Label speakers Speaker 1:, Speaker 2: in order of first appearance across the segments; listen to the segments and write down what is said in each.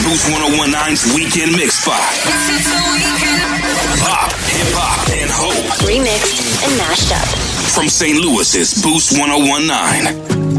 Speaker 1: Boost 1019's Weekend Mix Spot. Pop, hip-hop, and hope.
Speaker 2: Remixed and mashed up.
Speaker 1: From St. Louis's Boost 1019.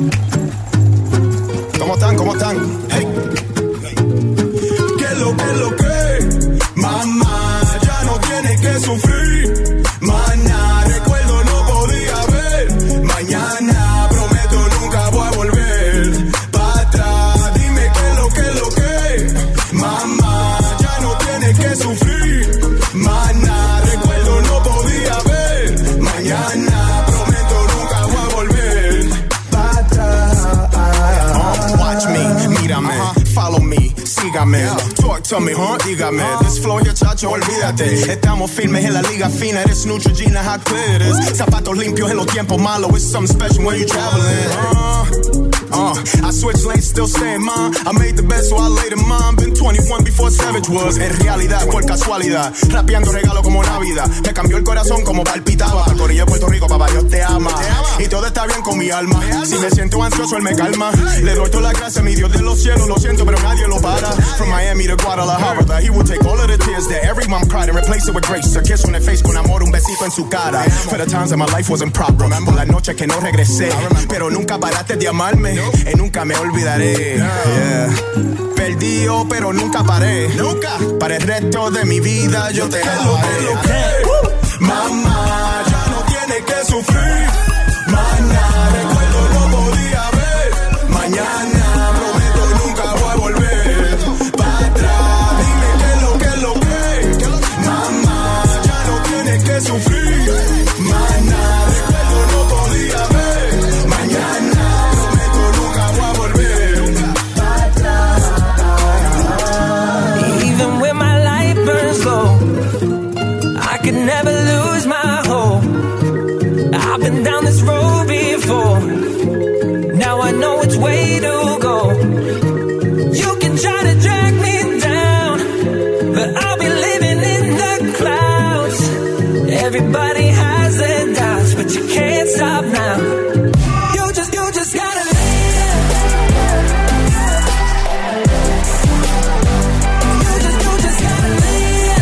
Speaker 3: ¿Cómo están? ¿Cómo están? Hey. ¿Qué lo que? Mamá, ya no tiene que sufrir. Mañana, recuerdo no podía ver. Mañana, prometo nunca voy a volver. Pa' atrás, dime qué lo que? Mamá, ya no tiene que sufrir. Mañana, recuerdo no podía ver. Mañana, prometo nunca voy a volver. Pa' atrás. Watch me, mírame, follow me, sígame. Talk to me, dígame. This flow here, chacho, olvídate. Estamos firmes en la liga fina. Eres Neutrogena, how clear it is. Zapatos limpios en los tiempos malos. It's something special when you traveling. I switch lanes, still staying mine. I made the best, so I laid in mine. Been 21 before Savage was. En realidad, por casualidad. Rapeando regalo como Navidad. Me cambió el corazón como palpitaba. Al corillo de Puerto Rico, papá, Dios te ama. Y todo está bien con mi alma. Si me siento ansioso, él me calma. Le doy toda la gracia a mi Dios de los cielos. Lo siento, pero nadie lo para. From Miami to Guadalajara, that he will take all of the tears that every mom cried and replace it with grace. A kiss on the face con amor, un besito en su cara. For the times that my life wasn't proper. Por las noches que no regresé. Pero nunca paraste de amarme. Y nunca me olvidaré. Yeah. Perdido, pero nunca paré. Nunca. Para el resto de mi vida yo te amaré. Mamá, ya no tiene que sufrir. Mañana, recuerdo no podía ver. Mañana, prometo nunca voy a volver. Pa' atrás, dime qué es lo que. Mamá, ya no tiene que sufrir. Mañana, recuerdo no podía ver. Mañana, prometo nunca voy a volver. Pa' atrás.
Speaker 4: Even when my light burns low, I could never lose my hope. I've been down this road before. Now I know which way to go. You can try to drag me down, but I'll be living in the clouds. Everybody has their doubts, but you can't stop now. You just gotta live. You just gotta live.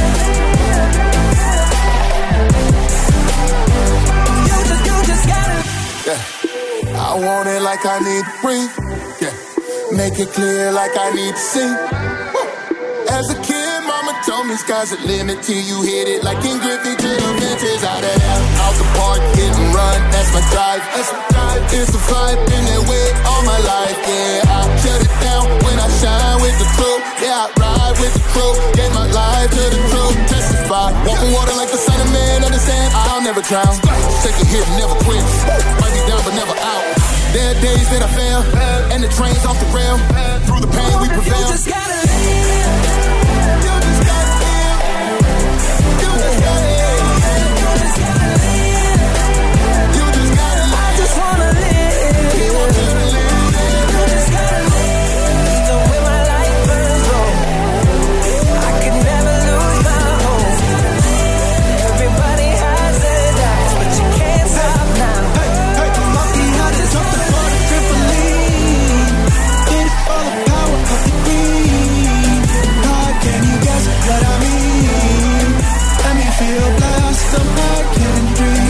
Speaker 4: You just gotta.
Speaker 5: Yeah. I want it like I need to breathe. Yeah. Make it clear like I need to see. Woo. As a kid, mama told me sky's the limit till you hit it. Like in Griffey to the fences, out of there, out the park, hit and run. That's my drive. That's my drive. It's a vibe, been that way all my life. Yeah, I shut it down when I shine with the truth. Yeah, I ride with the crew. Gave my life to the truth. Testify. Walk on water like the son of man. Understand? I'll never drown. Take a hit, never quit. Might be down, but never out. There are days that I fail, and the train's off the rail. Through the pain we prevail.
Speaker 4: You just gotta live.
Speaker 5: You just gotta live. You just gotta live.
Speaker 4: You just gotta live.
Speaker 5: You just gotta live.
Speaker 4: I just wanna live.
Speaker 5: He wants you to live.
Speaker 4: You just gotta live. Even when my light burns low, I could never lose my hope. Everybody has their doubts, but you can't stop now.
Speaker 6: Lucky I just jumped upon a trampoline. Did it for the power of the green. God, can you guess what I mean? Let me feel blessed, so I can dream.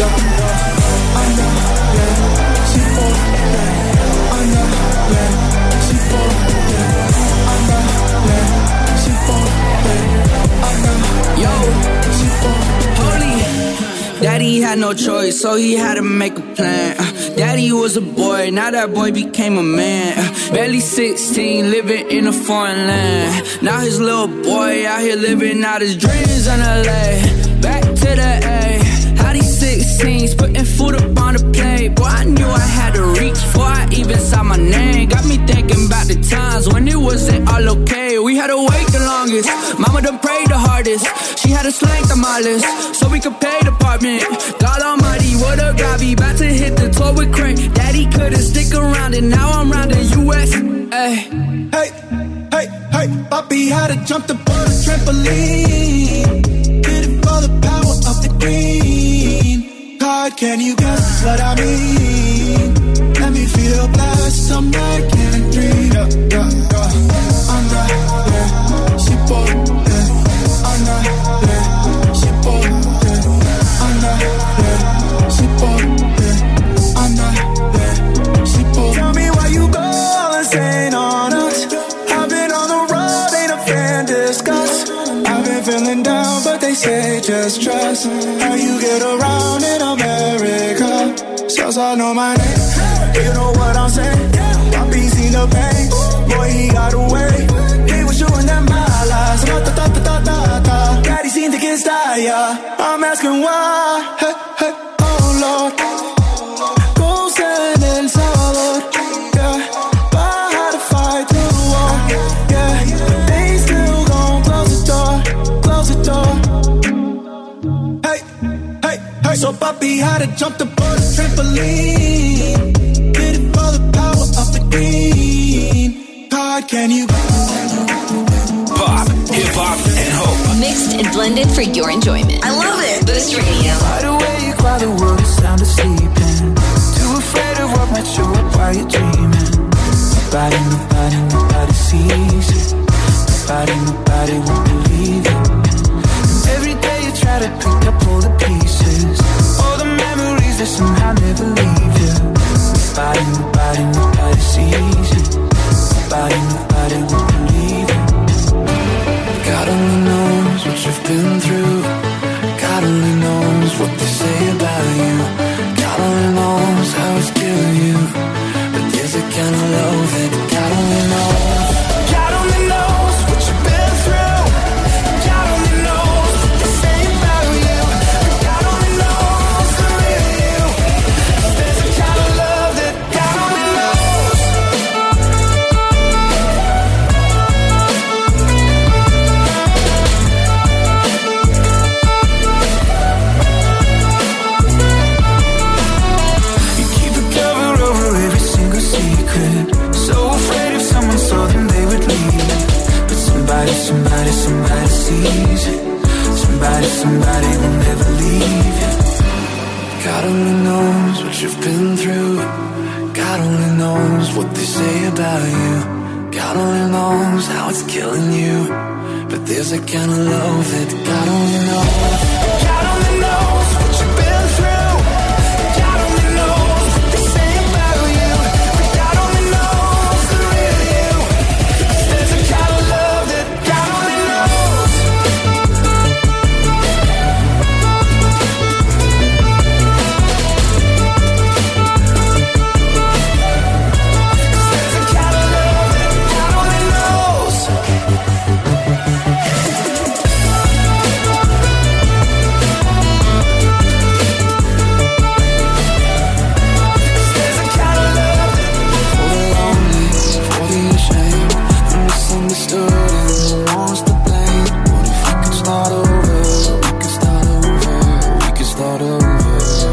Speaker 6: She for
Speaker 7: Daddy had no choice, so he had to make a plan. Daddy was a boy, now that boy became a man. Barely 16, living in a foreign land. Now his little boy out here living out his dreams in LA. Back to the A, how these 16s putting food up on the plate. Boy, I knew I had to reach before I even saw my name. Got me thinking about the times when it wasn't all okay. We had to wait the longest, mama done prayed the hardest. She had to slang the mileage, so we could pay the apartment. God almighty, what a God, be about to hit the tour with Craig. Daddy couldn't stick around and now I'm round the US.
Speaker 6: Hey, Papi had to jump the trampoline. Did it for the power of the green. God, can you guess what I mean? Let me feel blessed, I'm back in a dream. I'm the say just trust. How you get around in America? Shows I know my name. You know what I'm saying? I be seen the pain. Boy, he got away. He was shooting them balas. Daddy seemed to get style. I'm asking why. Hey, hey, oh Lord. Ghost and El Salvador. Yeah, I had to fight through the war. Yeah, but they still gon' close the door. Close the door. Hey, hey, hey. So Papi had to jump the board, trampoline. Did it for the power of the green. God, can you?
Speaker 1: Pop, hip-hop, and hope.
Speaker 2: Mixed and blended for your enjoyment. I love it. Boost Radio.
Speaker 7: Wide awake while the world is sound asleep. Too afraid of what might show up while you're dreaming. Nobody sees it. Nobody won't believe it. And every day you try to pick up all the pieces. All the memories that somehow never leave you. Nobody sees it. Nobody won't believe it. God only knows what you've been through. God only knows what they say about you. God only knows how it's killing you. But there's a kind of love that God only knows. God only knows what you've been through. God only knows what they say about you. God only knows the real you. There's a kind of love that God only knows. You keep a cover over every single secret. So afraid if someone saw them they would leave. But somebody sees it. Somebody will never leave you. God only knows what you've been through. God only knows what they say about you. God only knows how it's killing you. But there's a kind of love that God only knows. God only knows what you've been through. God only knows what they say about you. But God only knows the real you. There's a kind of love that God only knows. There's a kind of love that God only knows. There's a kind of love that for the lonely, for the ashamed, the misunderstood and the ones to blame. What if we could start over? We could start over. We could start over.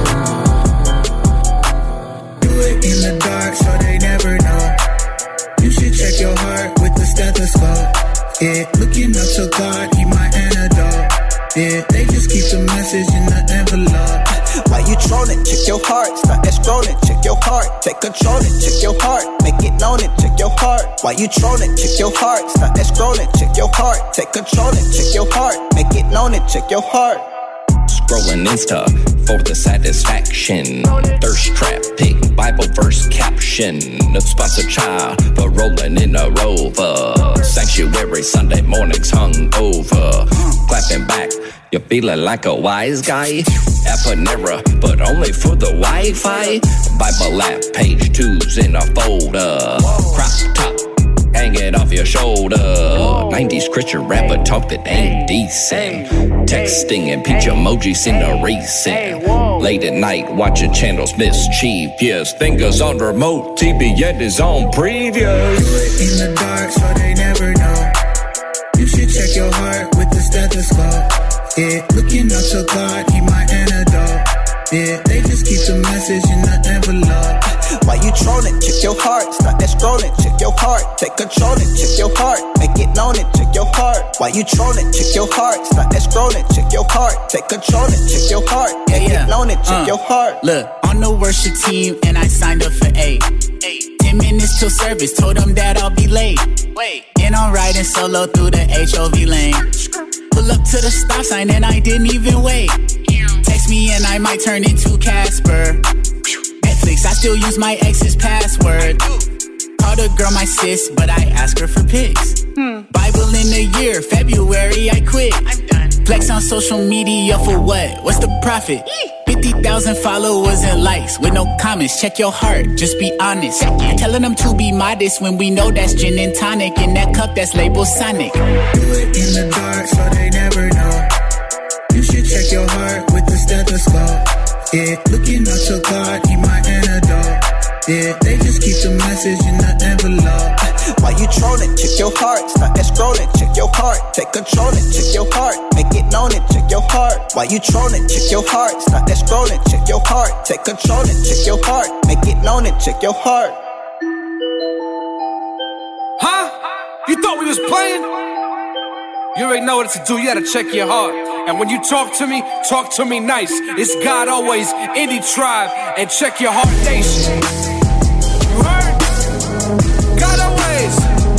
Speaker 6: Do it in the dark so they never know. You should check your heart with the stethoscope. Yeah, looking up to God, he my antidote. Yeah, they just keep the message in the envelope.
Speaker 8: Why you trolling? Check your heart. Stop that scrolling. Check your heart. Take control it. Check your heart. Make it known it. Check your heart. Why you trolling? Check your heart. Stop that scrolling. Check your heart. Take control it. Check your heart. Make it known it. Check your heart.
Speaker 9: Scrolling Insta for the satisfaction. Thirst trap, pick Bible verse caption. No sponsored child, but rolling in a Rover. Sanctuary Sunday mornings hung over. Clapping back, you're feeling like a wise guy. Apanera, but only for the Wi-Fi. Bible app, page 2's in a folder. Crop top, hang it off your shoulder. 90s Christian rapper talk that ain't decent. Texting and peach emojis in a recent. Late at night watching channels mischievous. Fingers on remote, TBN is on previous.
Speaker 6: Do it in the dark so they never know. You should check your heart with the stethoscope. Yeah, looking up to God, he my antidote. Yeah, they just keep the message in the envelope.
Speaker 8: Why you trolling? Check your heart. Stop that scrolling. Check your heart. Take control it. Check your heart. Make it known it. Check your heart. Why you trolling? Check your heart. Stop that scrolling. Check your heart. Take control it. Check your heart. Make it known it. Check your heart.
Speaker 10: Look, on the worship team and I signed up for 8. 10 minutes till service. Told them that I'll be late. And I'm riding solo through the HOV lane. Pull up to the stop sign and I didn't even wait. Text me and I might turn into Casper. Netflix, I still use my ex's password. Called a girl my sis, but I ask her for pics. Bible in a year, February I quit. Flex on social media for what? What's the profit? 50,000 followers and likes with no comments. Check your heart, just be honest. You're telling them to be modest when we know that's gin and tonic. In that cup that's labeled Sonic.
Speaker 6: Do it in the dark so they never know. You should check your heart with the stethoscope. Yeah, looking at your God, he my antidote. Yeah, they just keep the message in the envelope.
Speaker 8: Why you trolling? Check your heart. Stop that scrolling. Check your heart. Take control it. Check your heart. Make it known it. Check your heart. Why you trolling? Check your heart. Stop that scrolling. Check your heart. Take control it. Check your heart. Make it known it. Check your heart.
Speaker 11: Huh? You thought we was playing? You already know what to do. You gotta check your heart. And when you talk to me nice. It's God always, Indie Tribe, and Check Your Heart Nation. You heard? God always.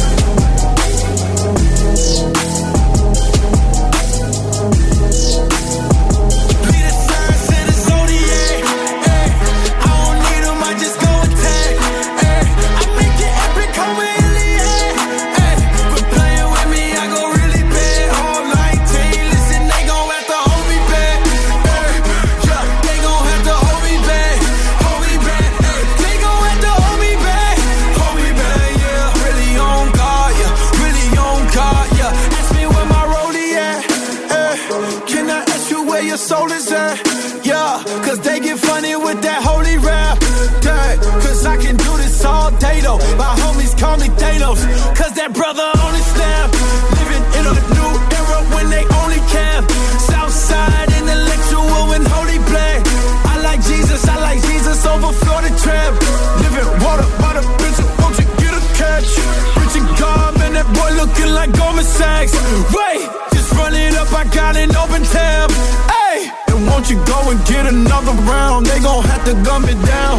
Speaker 6: Be the signs in the zodiac. Ay, I don't need them, I just go attack. Ay, I make it epic, come in the air. Ay, quit playing with me, I go really bad. All 19, listen, they gon' have to hold me back. Ay, yeah, they gon' have to hold me back. Hold me back. Ay, they gon' have to hold me back. Hold me back, yeah. Really on God, yeah. Really on God, yeah. Ask me where my rollie at. Ay, can I ask you where your soul is at? Yeah, cause they get funny with that holy rap. Dang, cause I can do this all day though. My homies call me Thanos, cause that brother only snap. Living in a new era when they only camp. Southside intellectual and holy black. I like Jesus over Florida Tramp. Living water by the bitch, won't you get a catch? Rich and God, man, that boy looking like Goldman Sachs. Wait, just run it up, I got an open tab. Hey, and won't you go and get another round? They gon' have to gum it down.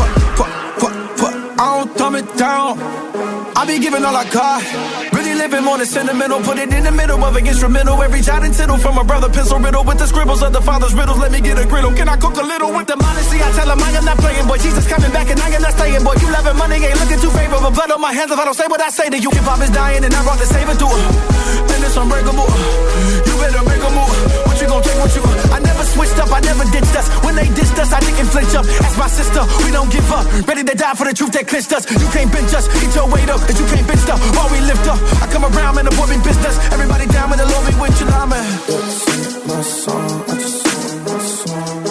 Speaker 6: I don't thumb it down. I be giving all I got. Really living more than sentimental. Put it in the middle of an instrumental. Every jot and tittle from a brother pencil riddle with the scribbles of the father's riddles. Let me get a griddle. Can I cook a little with the modesty? I tell him I am not playing, boy. Jesus coming back and I am not staying, boy. You loving money ain't looking too favorable. Blood on my hands if I don't say what I say to you. Hip hop is dying and I brought the savior to her. Then it's unbreakable. You better make a move. What you gon' take with you? I never switched up, I never ditched us. When they dissed us, I didn't flinch up. Ask my sister, we don't give up. Ready to die for the truth that clinched us. You can't bench us, eat your weight up, and you can't bench up while we lift up. I come around, man, the boy be business. Everybody down with the Lord be with you, nah, man. Sing my song, I just sing my song.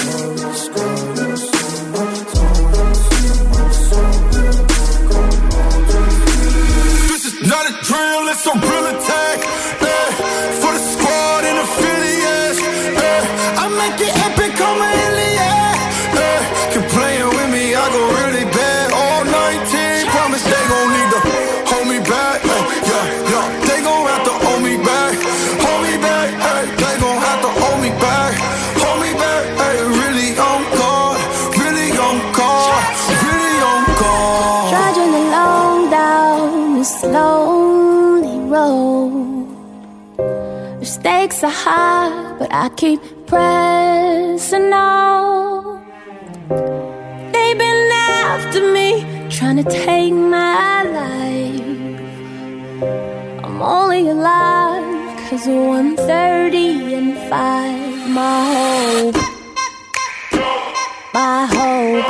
Speaker 6: This is not a drill, it's a real attack. For the squad and affiliates. I make it epic, I'm an alien. Keep playing with me, I go really bad. All 19, promise they gon' need to hold me back. Yeah, they gon' have to hold me back. Hold me back, they gon' have to hold me back. Hold me back, really on guard. Really on guard. Really on guard.
Speaker 12: Trudging along down this lonely road. The stakes are high, but I keep pressing on. They've been after me, trying to take my life. I'm only alive 'cause of 1:30 and 5. My hope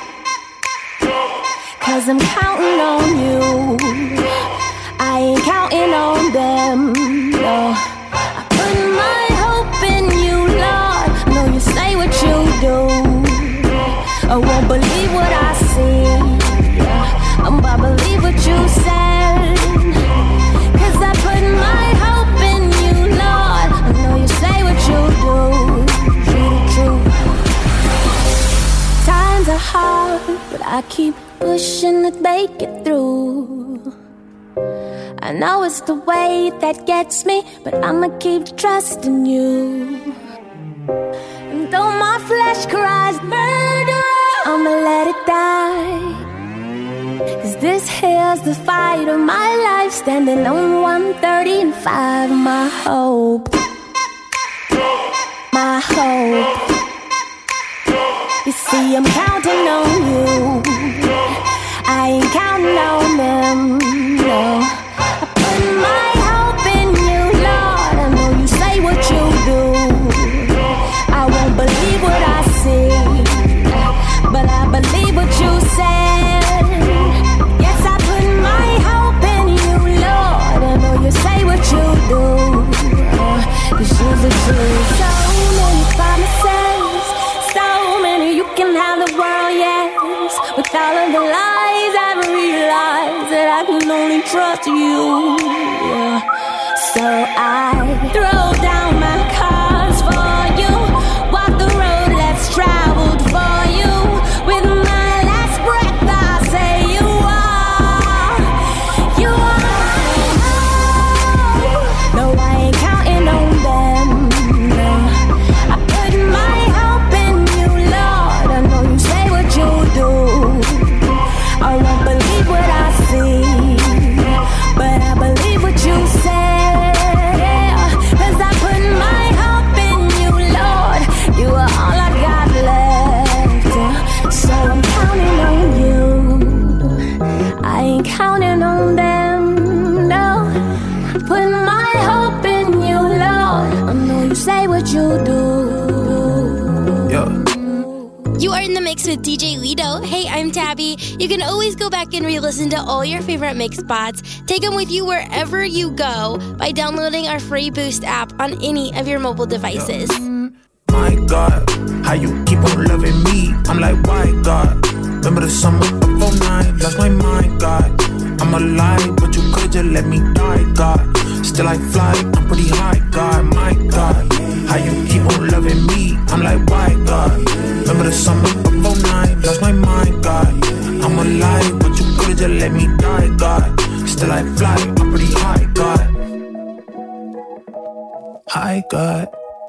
Speaker 12: 'cause I'm counting on you. I ain't counting on them, no. I put my hope in you, Lord. Know you say what you do. I won't believe what I see. I believe what you said. 'Cause I put my hope in you, Lord. I know you say what you do. True. Times are hard, but I keep pushing to make it through. I know it's the way that gets me, but I'ma keep trusting you. And though my flesh cries murder, I'ma let it die. 'Cause this here's the fight of my life, standing on 1:30 and 5. My hope. You see, I'm counting on you. I ain't counting on them, no. I put my hope in you, Lord. I know you say what you left you. Yeah. So I throw down my cards for you, walk the road less traveled for you. With my last breath I say you are. No, I ain't counting on them. No. I put my hope in you, Lord. I know you say what you do. I won't believe what I see, but I believe what you say. 'Cause I put my hope in you, Lord. You are all I got left. So I'm counting on you. I ain't counting on them, no. I put my hope in you, Lord. I know you say what you do.
Speaker 13: You are in the mix with DJ Lido. Hey, I'm Tabby. You can always go back and re-listen to all your favorite mix spots. Take them with you wherever you go by downloading our free Boost app on any of your mobile devices.
Speaker 14: My God, how you keep on loving me? I'm like, why, God? Remember the summer of 09, lost my mind, God. I'm alive, but you could've just let me die, God. Still I fly, I'm pretty high, God, my God. How you keep on loving me? I'm like, why, God? Remember the summer of 09, lost my mind, God. I'm alive, but you could've just let me die, God. Still I fly, I'm pretty high, God. High, God.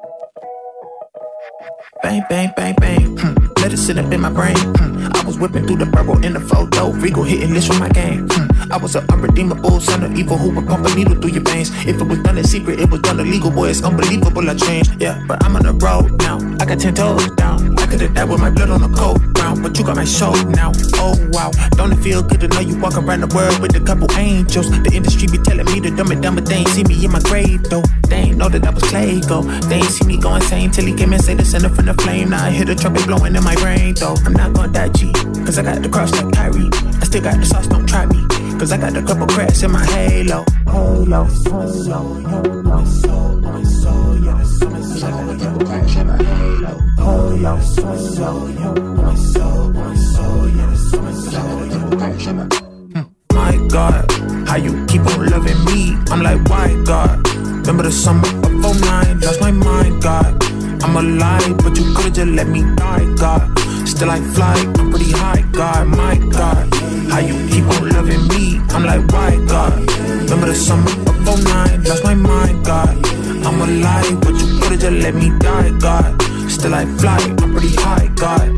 Speaker 14: Bang, bang, bang, bang. Let it sit up in my brain. I was whipping through the borough in the photo. Regal hitting lists from my game. I was an unredeemable son of evil who would pump a needle through your veins. If it was done in secret, it was done illegal. Boy, it's unbelievable I changed. Yeah, but I'm on the road now. I got 10 toes down. I could've died with my blood on the cold ground, but you got my soul now. Oh wow, don't it feel good to know you walk around the world with a couple angels? The industry be telling me to dumb it down, but they ain't see me in my grave though. They ain't know that I was Claygo. They ain't see me go insane till he came and say the center from the flame. Now I hear the trumpet blowing in my brain though. I'm not gonna die G, 'cause I got the cross like Kyrie. I still got the sauce, don't try me, 'cause I got a couple cracks in my halo. Halo, halo, halo. My soul, yeah, the summer's like a couple cracks in my halo. Halo, halo, my soul, yeah, the summer's like a couple cracks in my. My God, how you keep on loving me? I'm like, why, God? Remember the summer of 09, lost my mind, God. I'm alive, but you could've just let me die, God. Still I fly, I'm pretty high, God, my God. How you keep on loving me? I'm like, why, God? Remember the summer of 09, lost my mind, God. I'm alive, but you could've just let me die, God. Still I fly, I'm pretty high, God.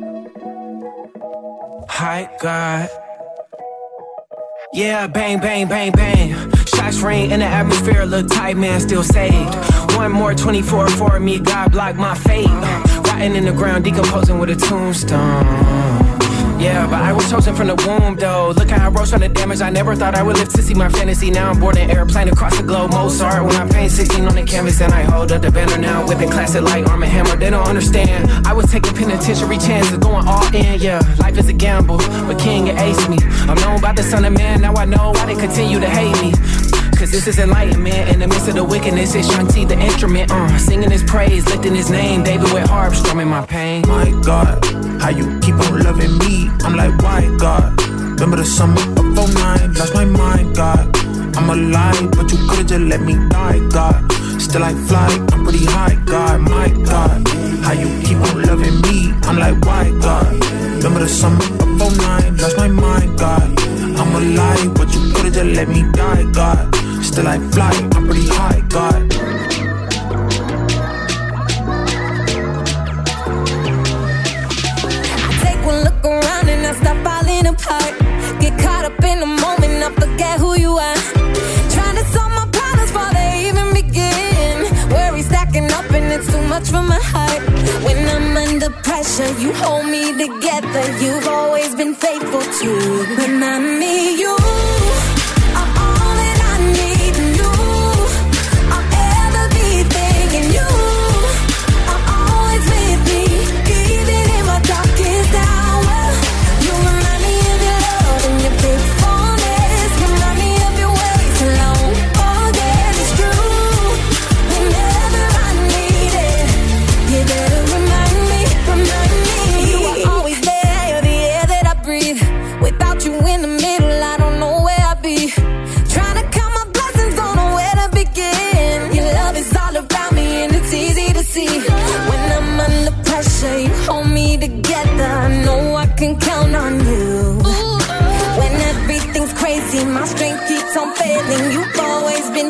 Speaker 15: High, God. Yeah, bang, bang, bang, bang. Shots ring in the atmosphere, look tight, man, still saved. One more 24 for me, God blocked my fate. Rotting in the ground, decomposing with a tombstone. Yeah, but I was chosen from the womb, though. Look how I rose from the damage. I never thought I would live to see my fantasy. Now I'm boarding an airplane across the globe. Mozart, when I paint 16 on the canvas and I hold up the banner now. Whipping classic like Arm & Hammer, they don't understand. I was taking penitentiary chances, going all in, yeah. Life is a gamble, but King aced me. I'm known by the Son of Man, now I know why they continue to hate me. Cause this is enlightenment. In the midst of the wickedness, it's Shanti the instrument. Singing his praise, lifting his name. David with harp, strumming my pain.
Speaker 14: My God, how you keep on loving me? I'm like, why, God? Remember the summer of 09, lost my mind, God. I'm alive, but you could've just let me die, God. Still I fly, I'm pretty high, God, my God. How you keep on loving me? I'm like, why, God? Remember the summer of 09, lost my mind, God. I'm alive, but you could've just let me die, God. Still I fly, I'm pretty high, God.
Speaker 12: I take one look around and I stop falling apart. Get caught up in the moment, I forget who you are. Trying to solve my problems before they even begin. Worry stacking up and it's too much for my heart. When I'm under pressure, you hold me together. You've always been faithful to remind me you.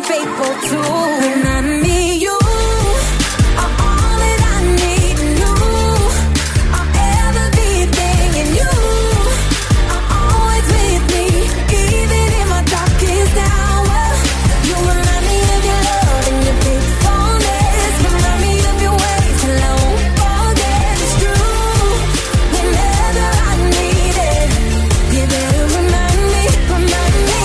Speaker 16: I'm faithful to. Remind me you are all that I need, and you are everything, and you are always with me, even in my darkest hour. You remind me of your love and your faithfulness. Remind me of your ways, and I won't forget. It's true. Whenever I need it, you better remind me, remind me.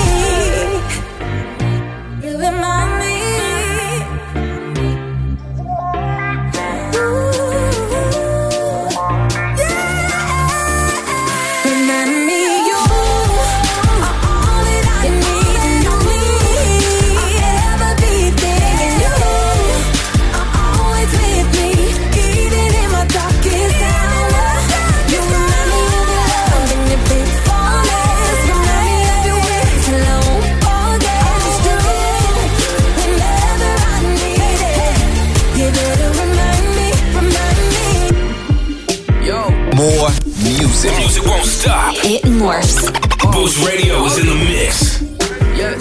Speaker 16: You remind me. Remind me you are all that I need, and you everything, and you are always with me, even in my darkest hour. You remind me of your love and your faithfulness. Remind me of your ways, and I won't forget. It's true. Whenever I need it, you better remind me, remind me.
Speaker 7: Yo.
Speaker 1: More music. Music won't stop.
Speaker 2: It morphs.
Speaker 1: Boost Radio is in the mix.
Speaker 7: Yes.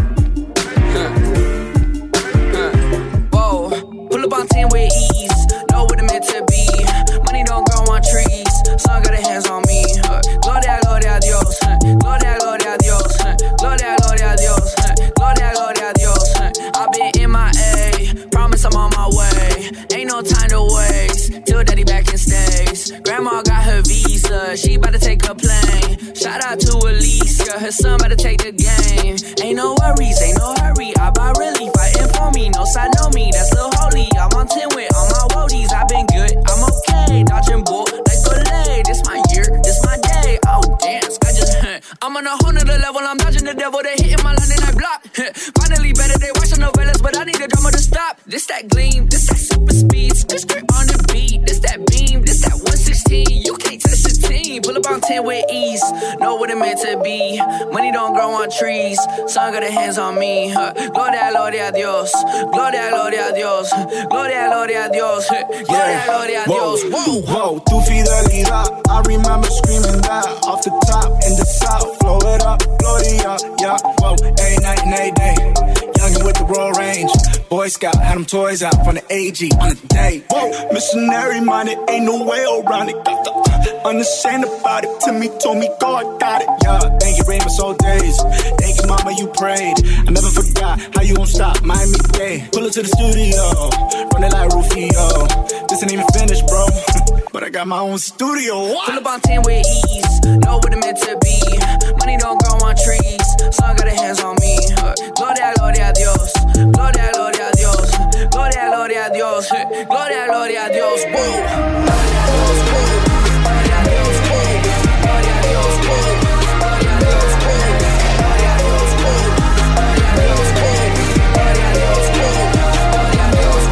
Speaker 7: Whoa. Pull up on 10 with ease. Know what it meant to be. Money don't grow on trees. Sun got their hands on me. Gloria, gloria a Dios. Gloria, gloria a Dios. Gloria, gloria a Dios. Gloria, gloria a Dios. I've been MIA. Promise I'm on my way. Ain't no time to waste. Till daddy back in stays. Grandma got her visa. She about to take a plane. Shout out to Alicia. Her son about to take the game. Ain't no worries, ain't no hurry. I buy really fighting for me. No side, no me. That's Lil Holy. I'm on 10 with all my woadies. I've been good, I'm okay. Dodging bull like Olay. This my year, this my day. Oh, dance. I'm on a whole nother level. I'm dodging the devil. They hitting my line and I block. Finally better, they watching novellas, but I need the drama to stop. This that gleam, this that super speed. Skirt on the beat. This that beam, this that 116. You can't touch the team. Pull up on 10 with ease. Know what it meant to be. Money don't grow on trees. Sun got their hands on me. Gloria, gloria a Dios. Gloria, gloria a Dios. Gloria, gloria a Dios. Gloria, gloria a Dios. Whoa,
Speaker 3: whoa, tu fidelidad. I remember screaming that off the top in the south. Flow it up, Gloria, yeah. Whoa, a night and a day. Youngin' with the Royal Range. Boy Scout had them toys out from the AG on the day. Whoa, missionary minded, ain't no way around it. Got the unashamed about it. Timmy told me God got it. Yeah, thank you, Raymond, so days. Thank you, mama, you prayed. I never forgot how you won't stop. Miami Day. Pull up to the studio, run it like Rufio. This ain't even finished, bro. But I got my own studio. What?
Speaker 7: Pull up on 10 with ease. Know what it meant to be. Money don't grow on trees. Sun got their hands on me. Gloria, gloria a Dios. Gloria, gloria a Dios. Gloria, gloria a Dios. Gloria, gloria a Dios. Whoa. Gloria a Dios. Whoa. Gloria a Dios. Whoa. Gloria a Dios. Whoa. Gloria a Dios. Whoa. Gloria a Dios. Whoa. Gloria a Dios. Whoa. Gloria a Dios. Whoa. Gloria a Dios.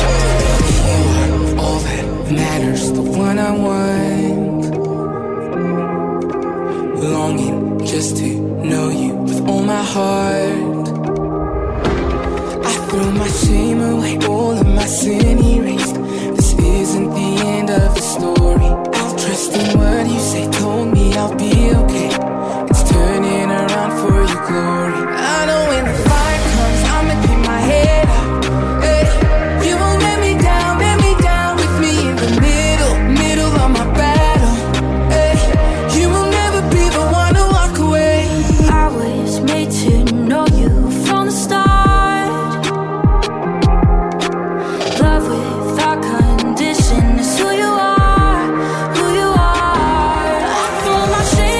Speaker 7: Whoa.
Speaker 4: All that matters, the one I want. Longing just to know you with all my heart. I throw my shame away, all of my sin erased. This isn't the end of the story. I'll trust in what you say, told me I'll be okay. It's turning around for your glory. I know when the fire comes, I'ma keep my head up. Hey, you won't let me down with me in the middle of my battle. Hey, you will never be the one to walk away.
Speaker 12: I was made to know you from the start. Love without condition is who you are, who you are. I throw my shame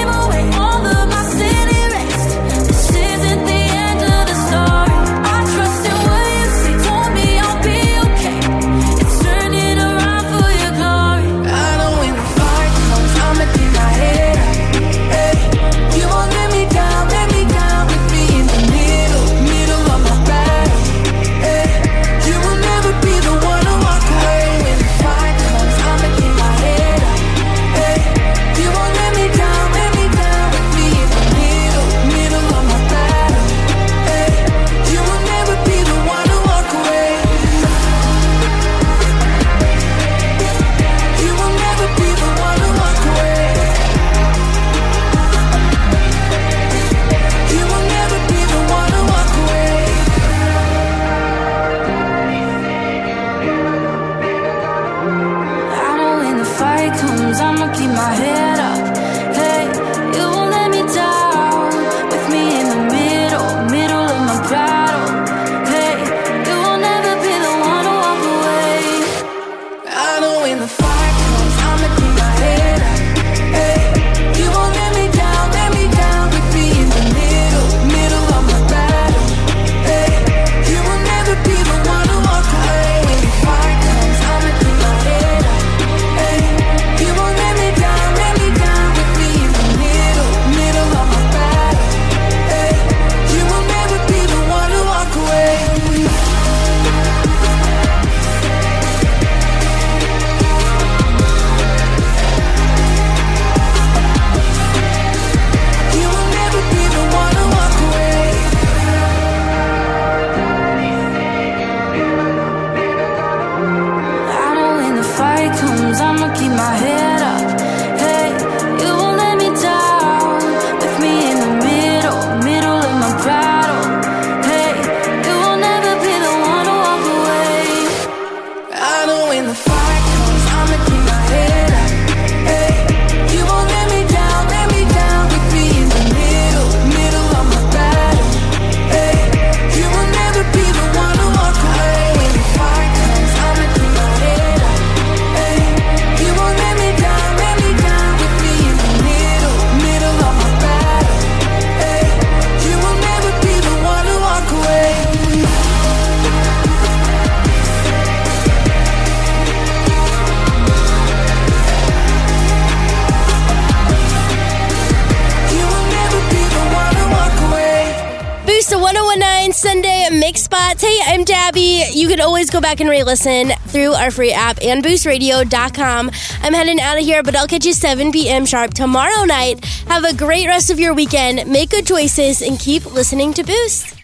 Speaker 13: Spots. Hey, I'm Tabby. You can always go back and re-listen through our free app and boostradio.com. I'm heading out of here, but I'll catch you 7 p.m. sharp tomorrow night. Have a great rest of your weekend. Make good choices and keep listening to Boost.